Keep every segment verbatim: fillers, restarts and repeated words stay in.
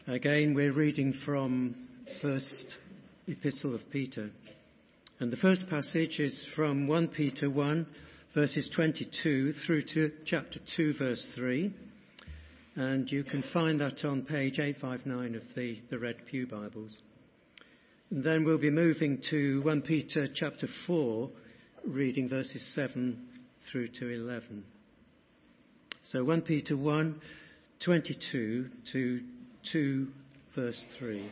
Again, we're reading from First Epistle of Peter. And the first passage is from First Peter one, verses twenty-two through to chapter two, verse three. And you can find that on page eight fifty-nine of the, the Red Pew Bibles. And then we'll be moving to First Peter chapter four, reading verses seven through to eleven. So First Peter one, twenty-two to two, verse three.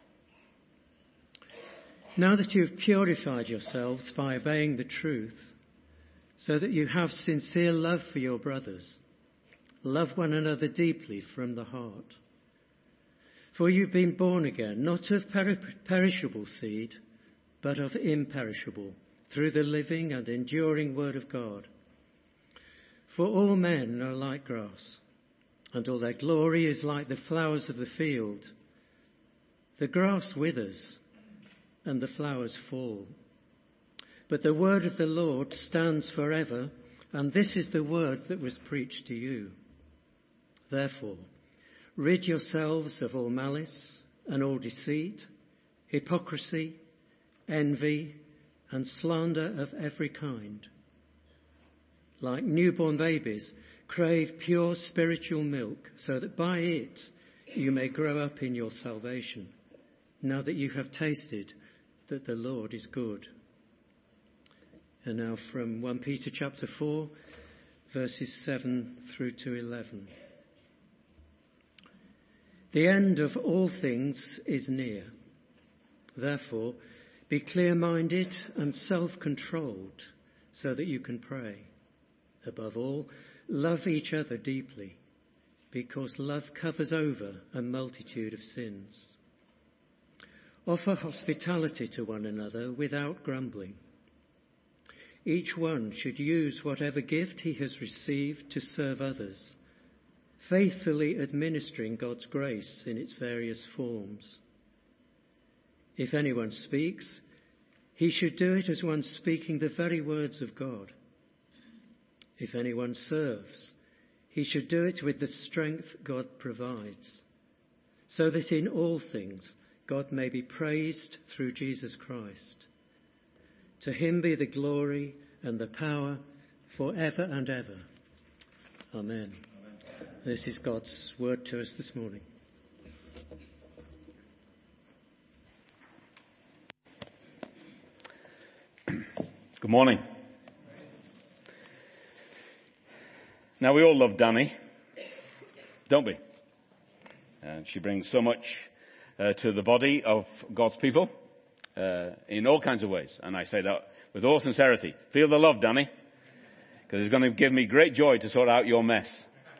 Now that you have purified yourselves by obeying the truth, so that you have sincere love for your brothers, love one another deeply from the heart. For you've been born again, not of per- perishable seed, but of imperishable, through the living and enduring word of God. For all men are like grass, and all their glory is like the flowers of the field. The grass withers, and the flowers fall. But the word of the Lord stands forever, and this is the word that was preached to you. Therefore, rid yourselves of all malice and all deceit, hypocrisy, envy, and slander of every kind. Like newborn babies, crave pure spiritual milk, so that by it you may grow up in your salvation, now that you have tasted that the Lord is good. And now from First Peter chapter four, verses seven through to eleven. The end of all things is near. Therefore, be clear-minded and self-controlled, so that you can pray. Above all, love each other deeply, because love covers over a multitude of sins. Offer hospitality to one another without grumbling. Each one should use whatever gift he has received to serve others, faithfully administering God's grace in its various forms. If anyone speaks, he should do it as one speaking the very words of God. If anyone serves, he should do it with the strength God provides, so that in all things God may be praised through Jesus Christ. To him be the glory and the power forever and ever. Amen. Amen. This is God's word to us this morning. Good morning. Now, we all love Danny, don't we? And she brings so much uh, to the body of God's people uh, in all kinds of ways. And I say that with all sincerity. Feel the love, Danny, because it's going to give me great joy to sort out your mess.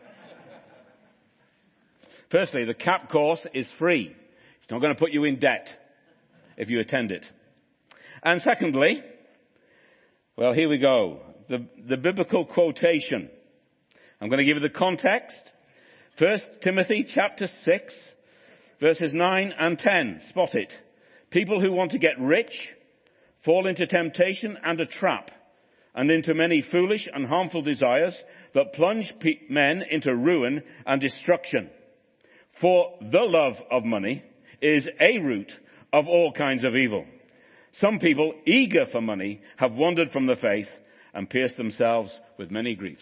Firstly, the C A P course is free. It's not going to put you in debt if you attend it. And secondly, well, here we go. The, the biblical quotation. I'm going to give you the context. First Timothy chapter six, verses nine and ten. Spot it. People who want to get rich fall into temptation and a trap, and into many foolish and harmful desires that plunge pe- men into ruin and destruction. For the love of money is a root of all kinds of evil. Some people, eager for money, have wandered from the faith and pierced themselves with many griefs.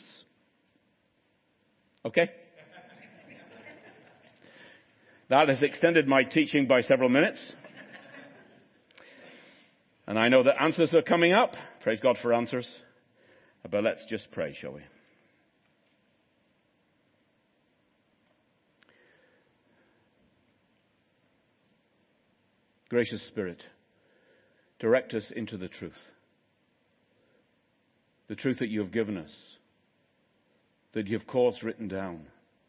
Okay? That has extended my teaching by several minutes. And I know that answers are coming up. Praise God for answers. But let's just pray, shall we? Gracious Spirit, direct us into the truth. The truth that you have given us, that you have caused written down.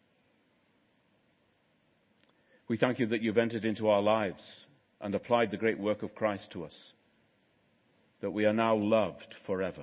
We thank you that you've entered into our lives and applied the great work of Christ to us, that we are now loved forever.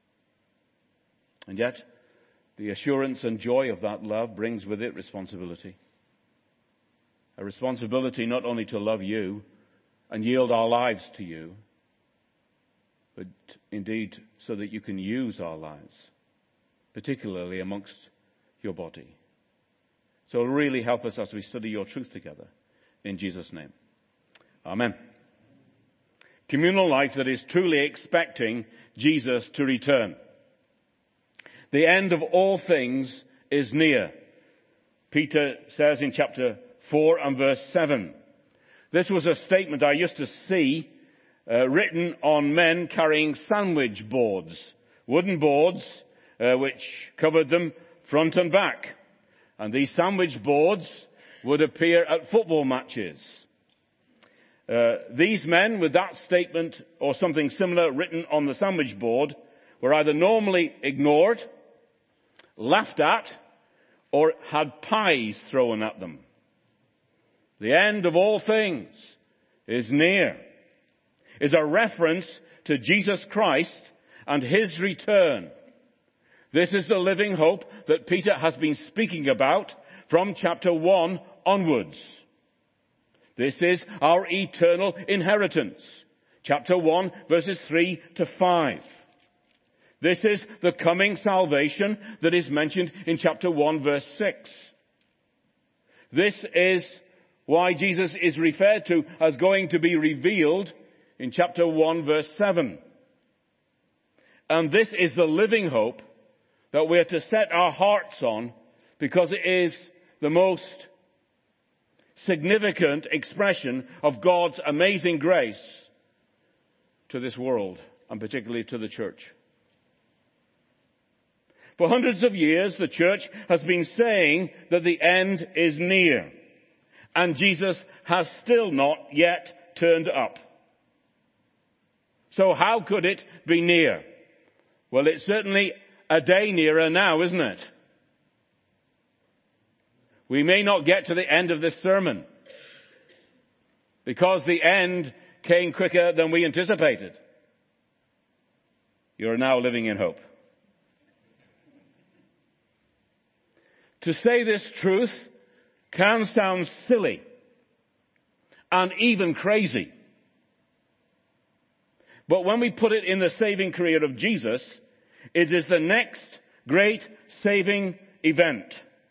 And yet, the assurance and joy of that love brings with it responsibility. A responsibility not only to love you and yield our lives to you, but indeed so that you can use our lives, particularly amongst your body. So really help us as we study your truth together. In Jesus' name. Amen. Communal life that is truly expecting Jesus to return. The end of all things is near. Peter says in chapter four and verse seven. This was a statement I used to see uh, written on men carrying sandwich boards. Wooden boards uh, which covered them front and back. And these sandwich boards would appear at football matches. Uh, these men with that statement or something similar written on the sandwich board were either normally ignored, laughed at, or had pies thrown at them. The end of all things is near. Is a reference to Jesus Christ and his return. This is the living hope that Peter has been speaking about from chapter one onwards. This is our eternal inheritance. Chapter one, verses three to five. This is the coming salvation that is mentioned in chapter one, verse six. This is why Jesus is referred to as going to be revealed in chapter one, verse seven. And this is the living hope that we are to set our hearts on, because it is the most significant expression of God's amazing grace to this world, and particularly to the church. For hundreds of years, the church has been saying that the end is near, and Jesus has still not yet turned up. So how could it be near? Well, it's certainly a day nearer now, isn't it? We may not get to the end of this sermon because the end came quicker than we anticipated. You're now living in hope. To say this truth can sound silly and even crazy. But when we put it in the saving career of Jesus, it is the next great saving event.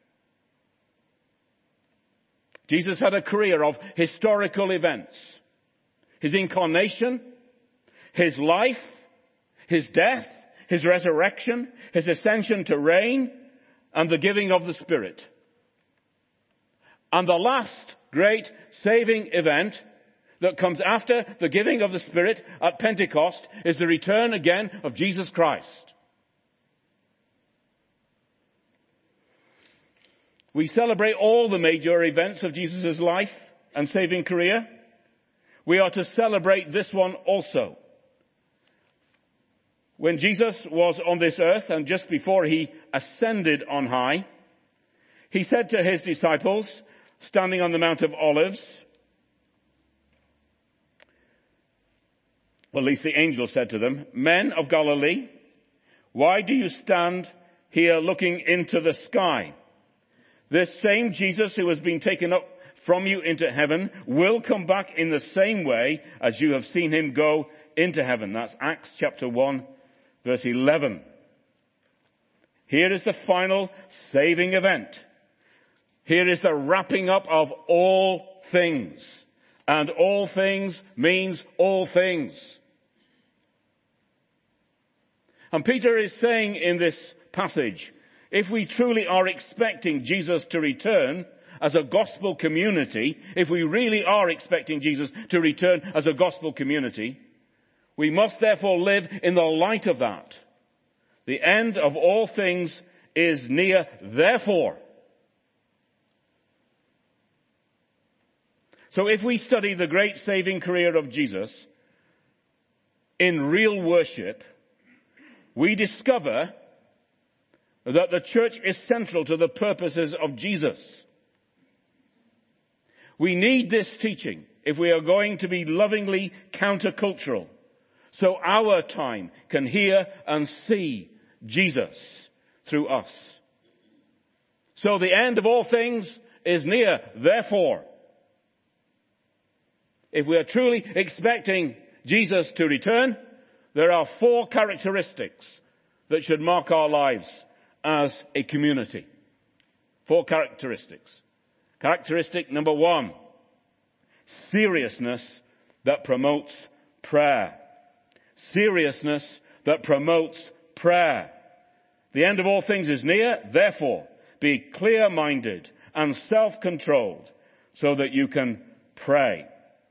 Jesus had a career of historical events. His incarnation, his life, his death, his resurrection, his ascension to reign, and the giving of the Spirit. And the last great saving event that comes after the giving of the Spirit at Pentecost is the return again of Jesus Christ. We celebrate all the major events of Jesus' life and saving career. We are to celebrate this one also. When Jesus was on this earth and just before he ascended on high, he said to his disciples, standing on the Mount of Olives, well, at least the angel said to them, "Men of Galilee, why do you stand here looking into the sky? This same Jesus who has been taken up from you into heaven will come back in the same way as you have seen him go into heaven." That's Acts chapter one, verse eleven. Here is the final saving event. Here is the wrapping up of all things. And all things means all things. And Peter is saying in this passage, if we truly are expecting Jesus to return as a gospel community, if we really are expecting Jesus to return as a gospel community, we must therefore live in the light of that. The end of all things is near, therefore. So if we study the great saving career of Jesus in real worship, we discover that the church is central to the purposes of Jesus. We need this teaching if we are going to be lovingly countercultural, so our time can hear and see Jesus through us. So the end of all things is near, therefore. If we are truly expecting Jesus to return, there are four characteristics that should mark our lives as a community. Four characteristics. Characteristic number one, seriousness that promotes prayer. Seriousness that promotes prayer. The end of all things is near, therefore, be clear-minded and self-controlled so that you can pray.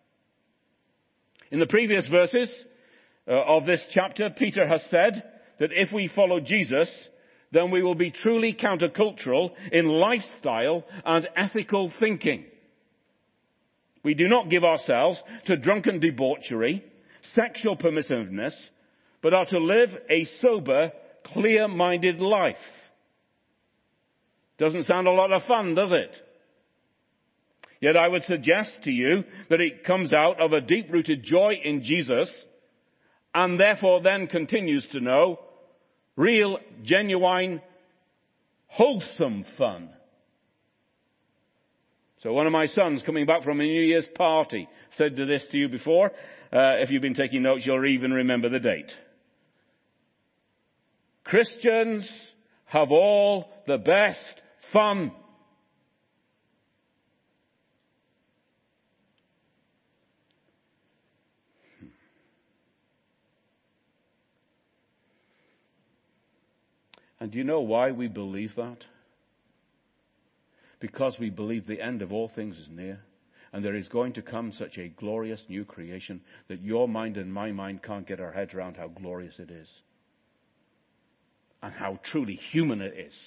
In the previous verses uh, of this chapter, Peter has said that if we follow Jesus, then we will be truly countercultural in lifestyle and ethical thinking. We do not give ourselves to drunken debauchery, sexual permissiveness, but are to live a sober, clear-minded life. Doesn't sound a lot of fun, does it? Yet I would suggest to you that it comes out of a deep-rooted joy in Jesus, and therefore then continues to know real, genuine, wholesome fun. So one of my sons, coming back from a New Year's party, said to this to you before. Uh, if you've been taking notes, you'll even remember the date. Christians have all the best fun. And do you know why we believe that? Because we believe the end of all things is near, and there is going to come such a glorious new creation that your mind and my mind can't get our heads around how glorious it is, and how truly human it is.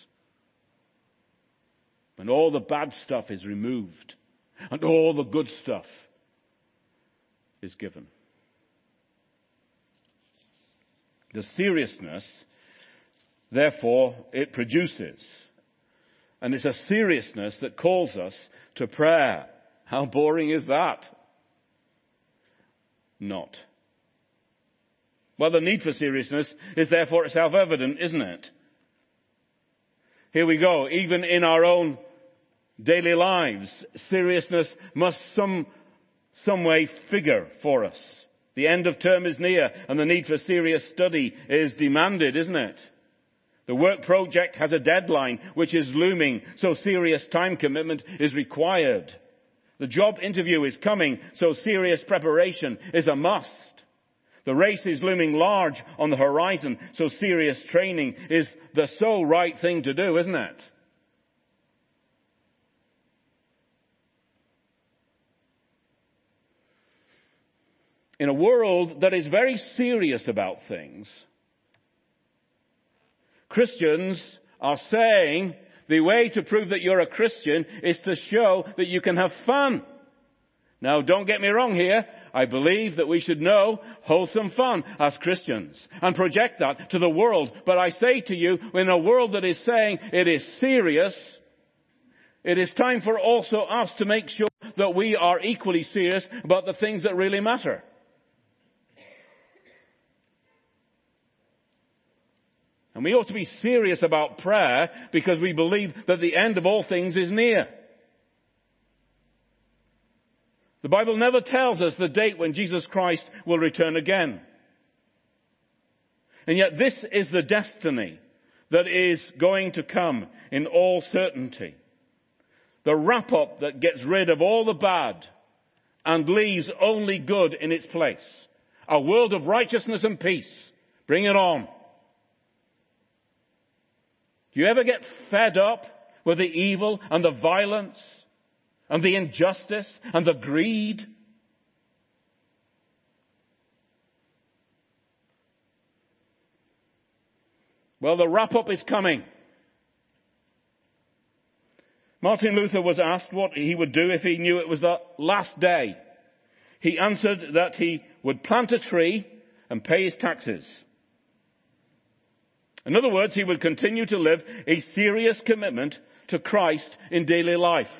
When all the bad stuff is removed, and all the good stuff is given. The seriousness, therefore, it produces. And it's a seriousness that calls us to prayer. How boring is that? Not. Well, the need for seriousness is therefore self-evident, isn't it? Here we go. Even in our own daily lives, seriousness must some, some way figure for us. The end of term is near, and the need for serious study is demanded, isn't it? The work project has a deadline which is looming, so serious time commitment is required. The job interview is coming, so serious preparation is a must. The race is looming large on the horizon, so serious training is the sole right thing to do, isn't it? In a world that is very serious about things, Christians are saying the way to prove that you're a Christian is to show that you can have fun. Now, don't get me wrong here. I believe that we should know wholesome fun as Christians and project that to the world. But I say to you, in a world that is saying it is serious, it is time for also us to make sure that we are equally serious about the things that really matter. And we ought to be serious about prayer because we believe that the end of all things is near. The Bible never tells us the date when Jesus Christ will return again. And yet this is the destiny that is going to come in all certainty. The wrap-up that gets rid of all the bad and leaves only good in its place. A world of righteousness and peace. Bring it on. Do you ever get fed up with the evil and the violence and the injustice and the greed? Well, the wrap-up is coming. Martin Luther was asked what he would do if he knew it was the last day. He answered that he would plant a tree and pay his taxes. In other words, he would continue to live a serious commitment to Christ in daily life.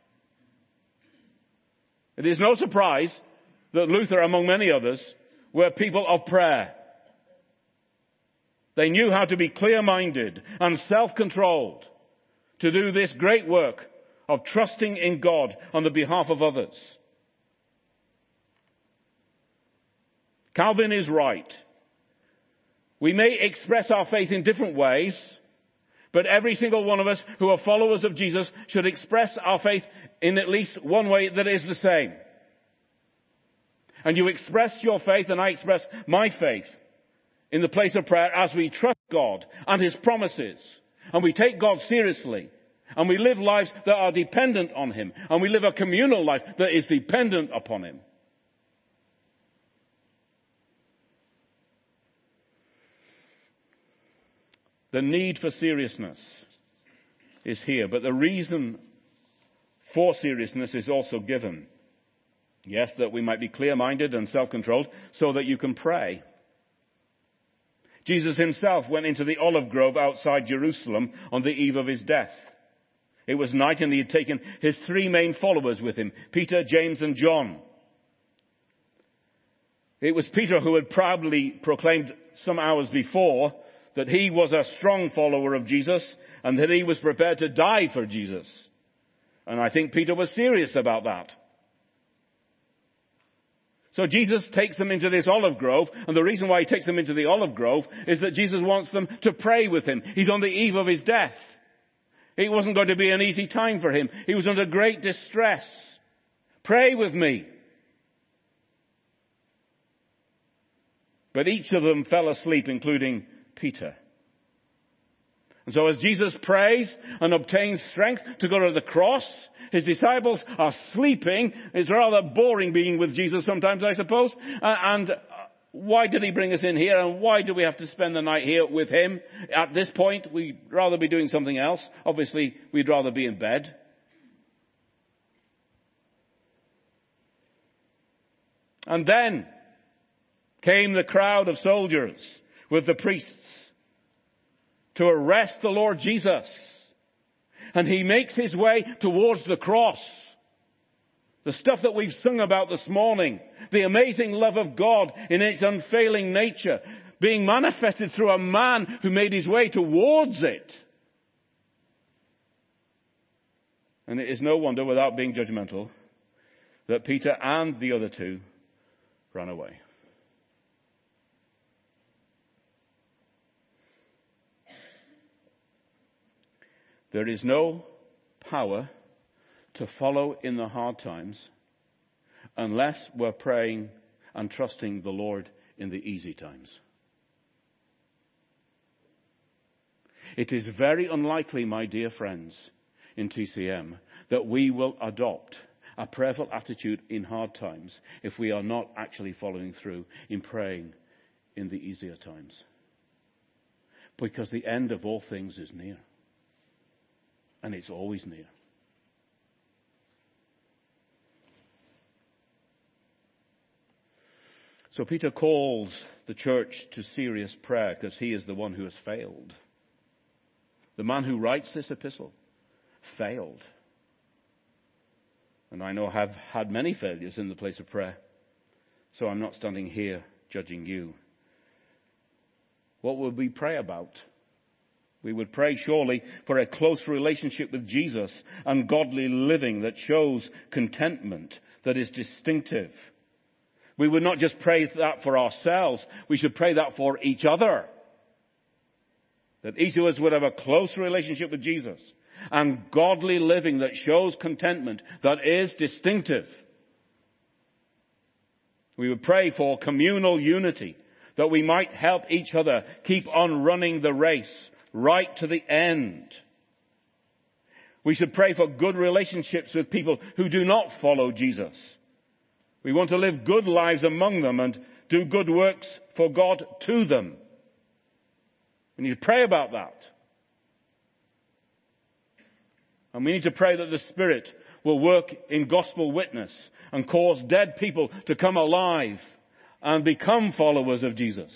It is no surprise that Luther, among many others, were people of prayer. They knew how to be clear-minded and self-controlled to do this great work of trusting in God on the behalf of others. Calvin is right. We may express our faith in different ways, But every single one of us who are followers of Jesus should express our faith in at least one way that is the same. And you express your faith, and I express my faith in the place of prayer as we trust God and His promises. And we take God seriously. And we live lives that are dependent on Him. And we live a communal life that is dependent upon Him. The need for seriousness is here, but the reason for seriousness is also given. Yes, that we might be clear-minded and self-controlled so that you can pray. Jesus Himself went into the olive grove outside Jerusalem on the eve of His death. It was night and He had taken His three main followers with Him, Peter, James and John. It was Peter who had proudly proclaimed some hours before that he was a strong follower of Jesus and that he was prepared to die for Jesus. And I think Peter was serious about that. So Jesus takes them into this olive grove, and the reason why He takes them into the olive grove is that Jesus wants them to pray with Him. He's on the eve of His death. It wasn't going to be an easy time for Him. He was under great distress. Pray with me. But each of them fell asleep, including Peter. And so as Jesus prays and obtains strength to go to the cross, His disciples are sleeping. It's rather boring being with Jesus sometimes, I suppose. Uh, and why did He bring us in here? And why do we have to spend the night here with Him? At this point, we'd rather be doing something else. Obviously, we'd rather be in bed. And then came the crowd of soldiers with the priests to arrest the Lord Jesus. And He makes His way towards the cross. The stuff that we've sung about this morning. The amazing love of God in its unfailing nature. Being manifested through a man who made his way towards it. And it is no wonder, without being judgmental, that Peter and the other two ran away. There is no power to follow in the hard times unless we're praying and trusting the Lord in the easy times. It is very unlikely, my dear friends in T C M, that we will adopt a prayerful attitude in hard times if we are not actually following through in praying in the easier times. Because the end of all things is near. And it's always near. So Peter calls the church to serious prayer because he is the one who has failed. The man who writes this epistle failed. And I know I've had many failures in the place of prayer. So I'm not standing here judging you. What would we pray about? We would pray surely for a close relationship with Jesus and godly living that shows contentment, that is distinctive. We would not just pray that for ourselves, we should pray that for each other. That each of us would have a close relationship with Jesus and godly living that shows contentment, that is distinctive. We would pray for communal unity, that we might help each other keep on running the race right to the end. We should pray for good relationships with people who do not follow Jesus. We want to live good lives among them and do good works for God to them. We need to pray about that. And we need to pray that the Spirit will work in gospel witness and cause dead people to come alive and become followers of Jesus.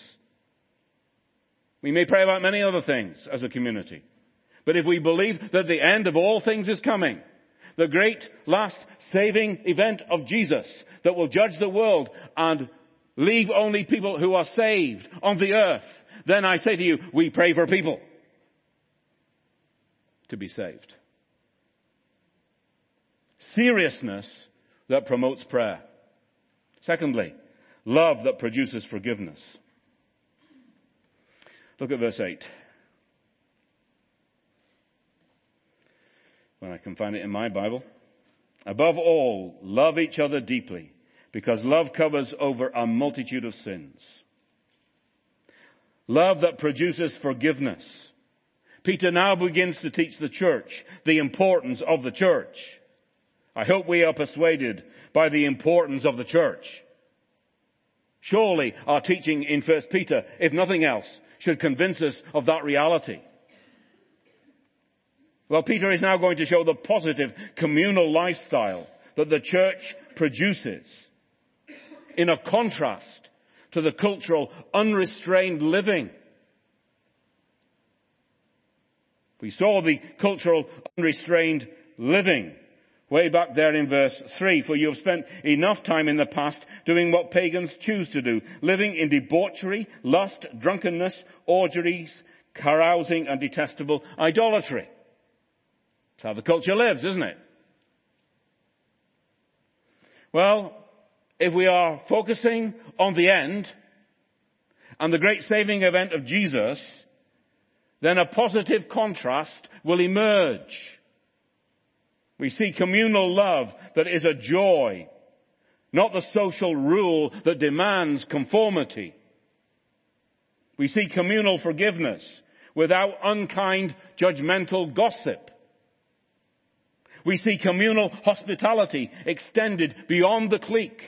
We may pray about many other things as a community. But if we believe that the end of all things is coming, the great last saving event of Jesus that will judge the world and leave only people who are saved on the earth, then I say to you, we pray for people to be saved. Seriousness that promotes prayer. Secondly, love that produces forgiveness. Look at verse eight. when I can find it in my Bible. Above all, love each other deeply, because love covers over a multitude of sins. Love that produces forgiveness. Peter now begins to teach the church the importance of the church. I hope we are persuaded by the importance of the church. Surely our teaching in First Peter, if nothing else, should convince us of that reality. Well, Peter is now going to show the positive communal lifestyle that the church produces in a contrast to the cultural unrestrained living. We saw the cultural unrestrained living way back there in verse three. For you have spent enough time in the past doing what pagans choose to do, living in debauchery, lust, drunkenness, orgies, carousing, and detestable idolatry. That's how the culture lives, isn't it? Well, if we are focusing on the end and the great saving event of Jesus, then a positive contrast will emerge. We see communal love that is a joy, not the social rule that demands conformity. We see communal forgiveness without unkind, judgmental gossip. We see communal hospitality extended beyond the clique.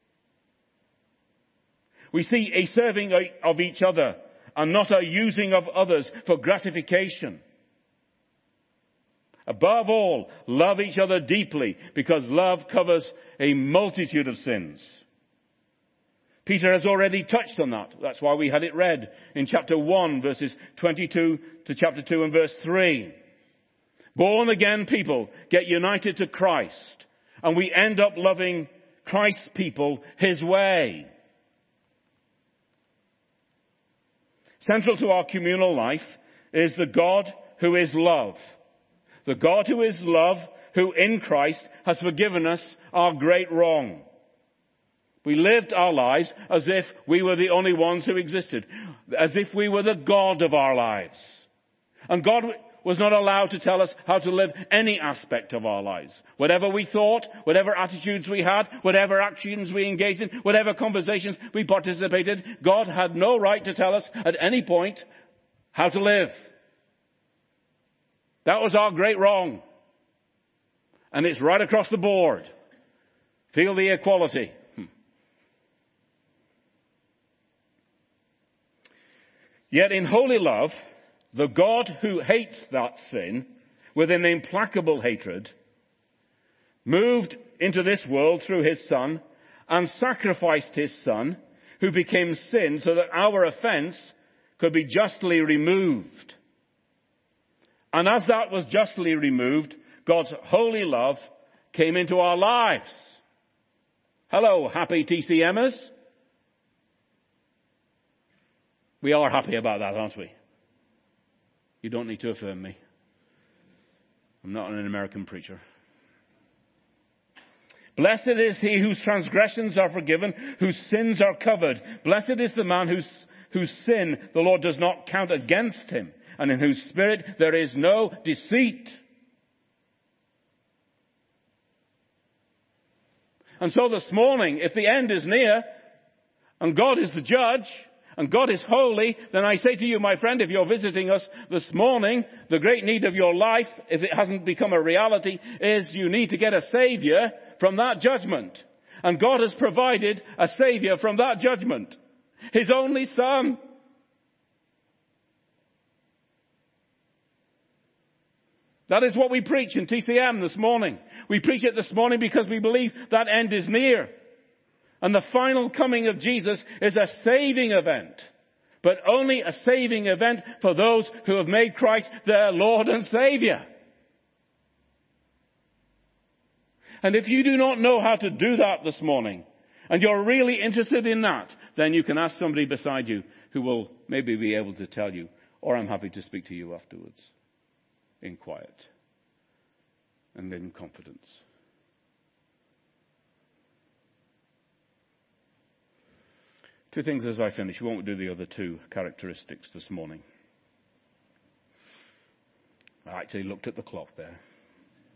We see a serving of each other and not a using of others for gratification. Above all, love each other deeply, because love covers a multitude of sins. Peter has already touched on that. That's why we had it read in chapter one, verses twenty-two to chapter two and verse three. Born again people get united to Christ, and we end up loving Christ's people his way. Central to our communal life is the God who is love. The God who is love, who in Christ has forgiven us our great wrong. We lived our lives as if we were the only ones who existed, as if we were the God of our lives. And God was not allowed to tell us how to live any aspect of our lives. Whatever we thought, whatever attitudes we had, whatever actions we engaged in, whatever conversations we participated, God had no right to tell us at any point how to live. That was our great wrong. And it's right across the board. Feel the equality. Hmm. Yet in holy love, the God who hates that sin with an implacable hatred moved into this world through his Son and sacrificed his Son, who became sin so that our offense could be justly removed. And as that was justly removed, God's holy love came into our lives. Hello, happy T C Mers. We are happy about that, aren't we? You don't need to affirm me. I'm not an American preacher. Blessed is he whose transgressions are forgiven, whose sins are covered. Blessed is the man whose, whose sin the Lord does not count against him, and in whose spirit there is no deceit. And so this morning, if the end is near, and God is the judge, and God is holy, then I say to you, my friend, if you're visiting us this morning, the great need of your life, if it hasn't become a reality, is you need to get a Savior from that judgment. And God has provided a Savior from that judgment. His only Son. That is what we preach in T C M this morning. We preach it this morning because we believe that end is near. And the final coming of Jesus is a saving event. But only a saving event for those who have made Christ their Lord and Savior. And if you do not know how to do that this morning, and you're really interested in that, then you can ask somebody beside you who will maybe be able to tell you, or I'm happy to speak to you afterwards. In quiet and in confidence. Two things as I finish. We won't do the other two characteristics this morning. I actually looked at the clock there.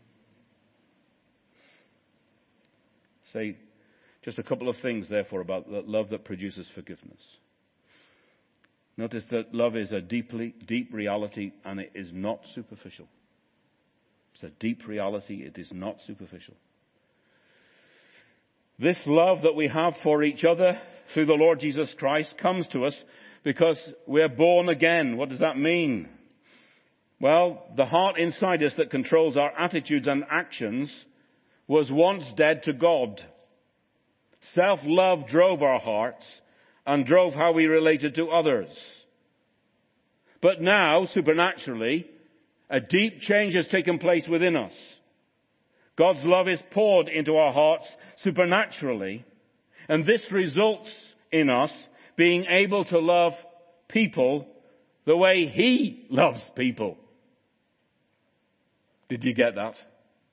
Say just a couple of things, therefore, about the love that produces forgiveness. Notice that love is a deeply, deep reality, and it is not superficial. It's a deep reality. It is not superficial. This love that we have for each other through the Lord Jesus Christ comes to us because we're born again. What does that mean? Well, the heart inside us that controls our attitudes and actions was once dead to God. Self-love drove our hearts and drove how we related to others. But now, supernaturally, a deep change has taken place within us. God's love is poured into our hearts supernaturally, and this results in us being able to love people the way He loves people. Did you get that?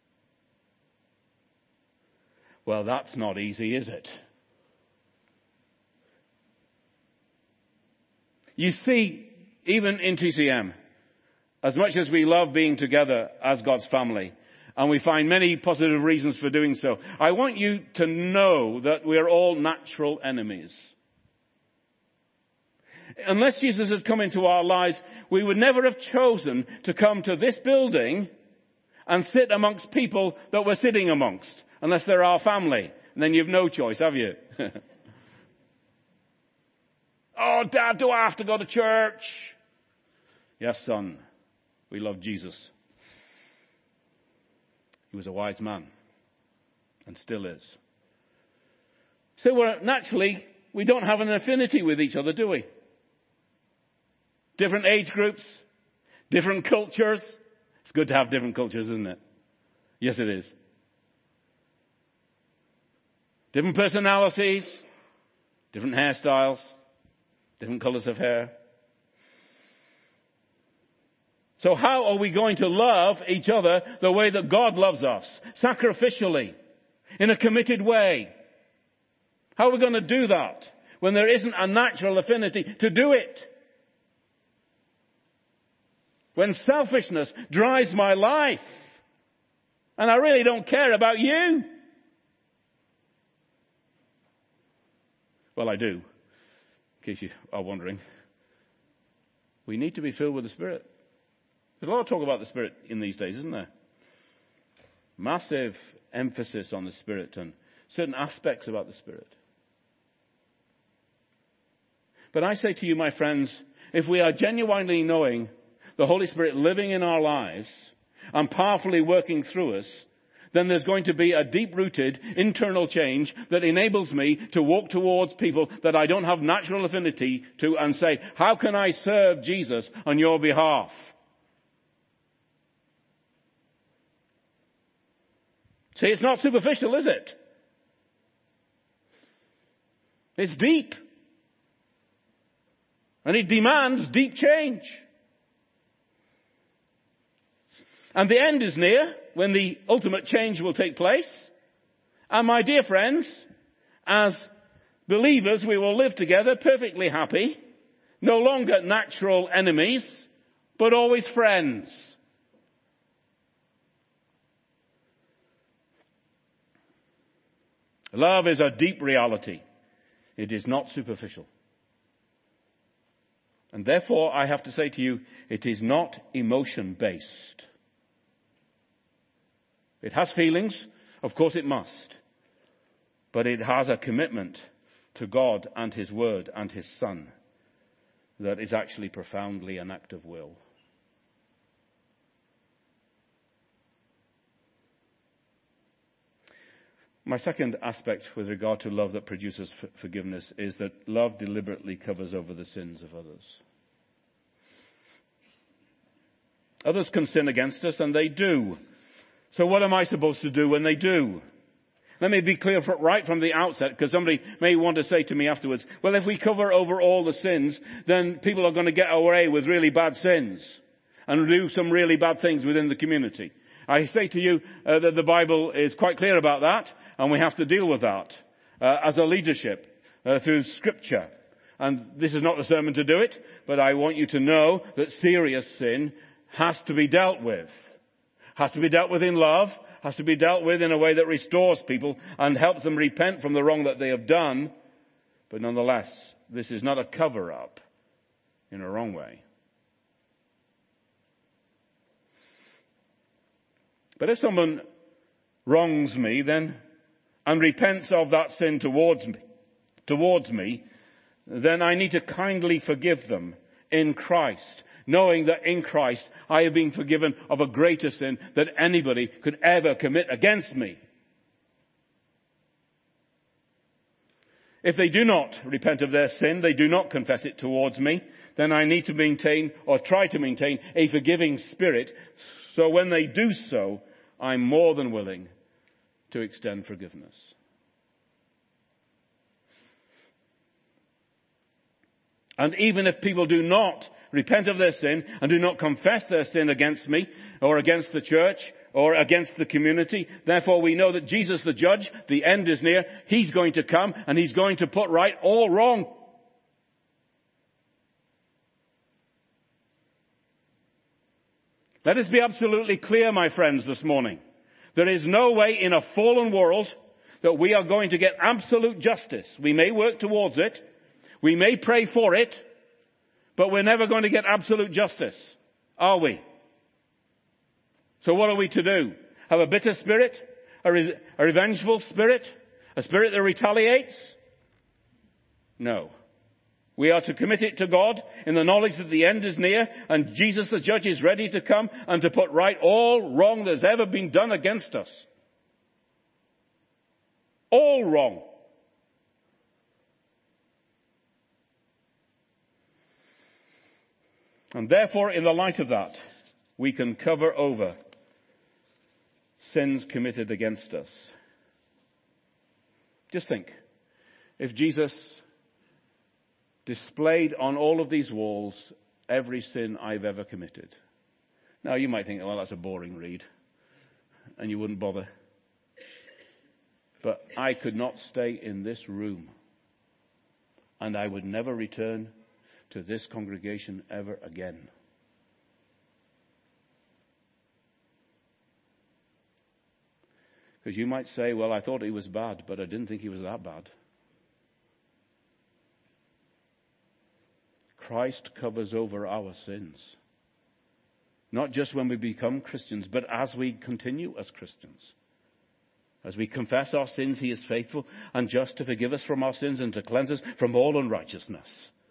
Well, that's not easy, is it? You see, even in T C M, as much as we love being together as God's family, and we find many positive reasons for doing so, I want you to know that we are all natural enemies. Unless Jesus had come into our lives, we would never have chosen to come to this building and sit amongst people that we're sitting amongst, unless they're our family. And then you've no choice, have you? Oh, Dad, do I have to go to church? Yes, son, we love Jesus. He was a wise man, and still is. So we're, naturally, we don't have an affinity with each other, do we? Different age groups, different cultures. It's good to have different cultures, isn't it? Yes, it is. Different personalities, different hairstyles, different colours of hair. So how are we going to love each other the way that God loves us? Sacrificially, in a committed way. How are we going to do that when there isn't a natural affinity to do it? When selfishness drives my life and I really don't care about you. Well, I do, in case you are wondering. We need to be filled with the Spirit. There's a lot of talk about the Spirit in these days, isn't there? Massive emphasis on the Spirit and certain aspects about the Spirit. But I say to you, my friends, if we are genuinely knowing the Holy Spirit living in our lives and powerfully working through us, then there's going to be a deep-rooted internal change that enables me to walk towards people that I don't have natural affinity to and say, how can I serve Jesus on your behalf? See, it's not superficial, is it? It's deep. And it demands deep change. And the end is near, when the ultimate change will take place. And my dear friends, as believers, we will live together perfectly happy, no longer natural enemies, but always friends. Love is a deep reality. It is not superficial. And therefore, I have to say to you, it is not emotion-based. It has feelings, of course it must. But it has a commitment to God and His Word and His Son that is actually profoundly an act of will. My second aspect with regard to love that produces f- forgiveness is that love deliberately covers over the sins of others. Others can sin against us, and they do. So what am I supposed to do when they do? Let me be clear for, right from the outset, because somebody may want to say to me afterwards, well, if we cover over all the sins, then people are going to get away with really bad sins and do some really bad things within the community. I say to you uh, that the Bible is quite clear about that, and we have to deal with that uh, as a leadership uh, through Scripture. And this is not the sermon to do it, but I want you to know that serious sin has to be dealt with. Has to be dealt with in love, has to be dealt with in a way that restores people and helps them repent from the wrong that they have done. But nonetheless, this is not a cover-up in a wrong way. But if someone wrongs me then and repents of that sin towards me, towards me, then I need to kindly forgive them in Christ, knowing that in Christ I have been forgiven of a greater sin that anybody could ever commit against me. If they do not repent of their sin, they do not confess it towards me, then I need to maintain or try to maintain a forgiving spirit. So when they do so, I'm more than willing to extend forgiveness. And even if people do not repent of their sin and do not confess their sin against me or against the church or against the community, therefore we know that Jesus the judge, the end is near. He's going to come and he's going to put right all wrong. Let us be absolutely clear, my friends, this morning. There is no way in a fallen world that we are going to get absolute justice. We may work towards it. We may pray for it. But we're never going to get absolute justice, are we? So what are we to do? Have a bitter spirit? A, re- a revengeful spirit? A spirit that retaliates? No. We are to commit it to God in the knowledge that the end is near and Jesus the judge is ready to come and to put right all wrong that's ever been done against us. All wrong. And therefore, in the light of that, we can cover over sins committed against us. Just think, if Jesus displayed on all of these walls every sin I've ever committed. Now, you might think, well, that's a boring read, and you wouldn't bother. But I could not stay in this room, and I would never return to this congregation ever again. Because you might say, well, I thought he was bad, but I didn't think he was that bad. Christ covers over our sins. Not just when we become Christians, but as we continue as Christians. As we confess our sins, he is faithful and just to forgive us from our sins and to cleanse us from all unrighteousness.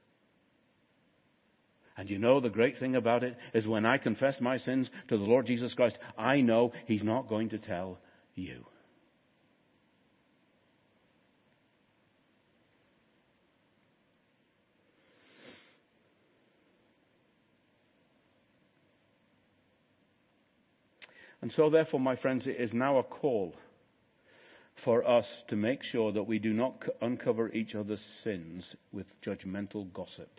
And you know, the great thing about it is when I confess my sins to the Lord Jesus Christ, I know he's not going to tell you. And so therefore, my friends, it is now a call for us to make sure that we do not uncover each other's sins with judgmental gossip.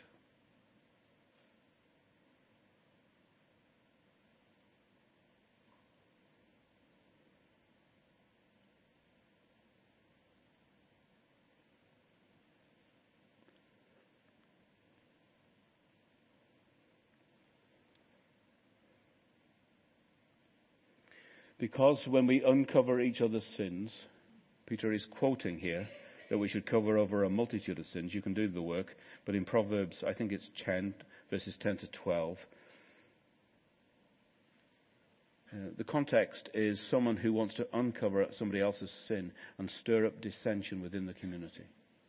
Because when we uncover each other's sins, Peter is quoting here that we should cover over a multitude of sins. You can do the work, but in Proverbs, I think it's ten, verses ten to twelve. Uh, the context is someone who wants to uncover somebody else's sin and stir up dissension within the community.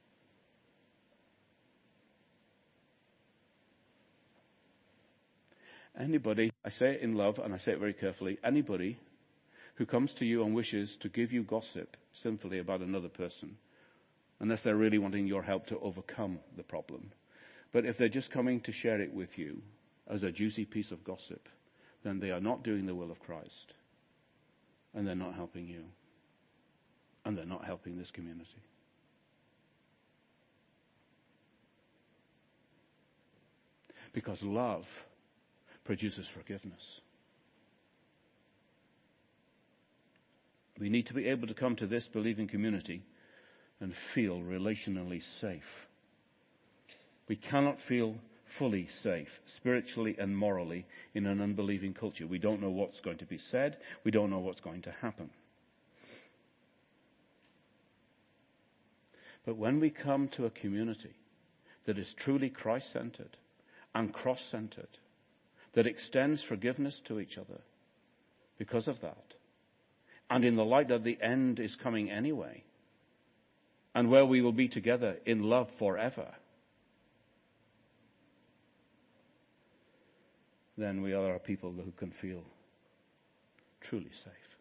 Anybody, I say it in love and I say it very carefully, anybody who comes to you and wishes to give you gossip sinfully about another person, unless they're really wanting your help to overcome the problem. But if they're just coming to share it with you as a juicy piece of gossip, then they are not doing the will of Christ. And they're not helping you. And they're not helping this community. Because love produces forgiveness. We need to be able to come to this believing community and feel relationally safe. We cannot feel fully safe, spiritually and morally, in an unbelieving culture. We don't know what's going to be said. We don't know what's going to happen. But when we come to a community that is truly Christ-centered and cross-centered, that extends forgiveness to each other because of that, and in the light that the end is coming anyway, and where we will be together in love forever, then we are a people who can feel truly safe.